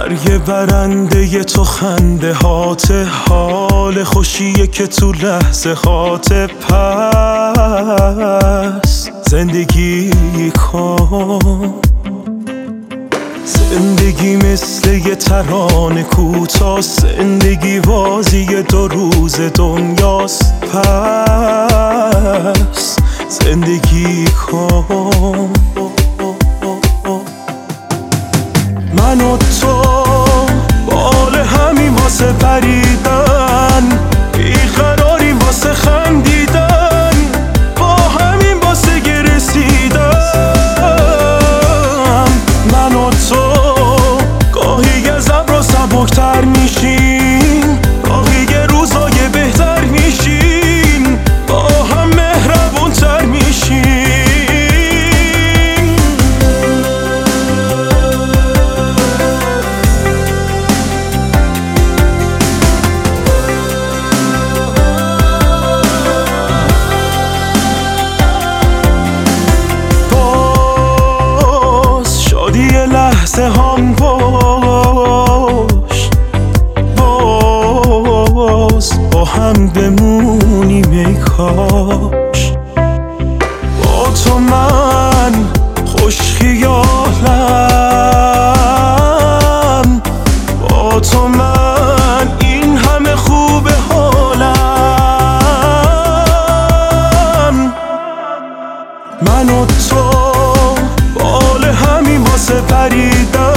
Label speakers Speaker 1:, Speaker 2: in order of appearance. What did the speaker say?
Speaker 1: برگ برنده تو خنده هات، حال خوشیه که تو لحظه هات. پس زندگی کن، زندگی مثل یه ترانه کوتاه، زندگی بازی 2 روز دنیاست. پس زندگی کن. من و تو بال همین واسه پریدن، بیقراریم واسه خندیدن، با همین واسه رسیدن. من و تو گاهی از ابرا سبکتر میشیم، گاهی روزای بهتر میشیم، با هم مهربونتر میشیم. لحظه هم باز با هم بمونیم ای کاش. با تو من خوش خیالم، با تو من این همه خوب حالم. من و تو بال همین واسه پریدن،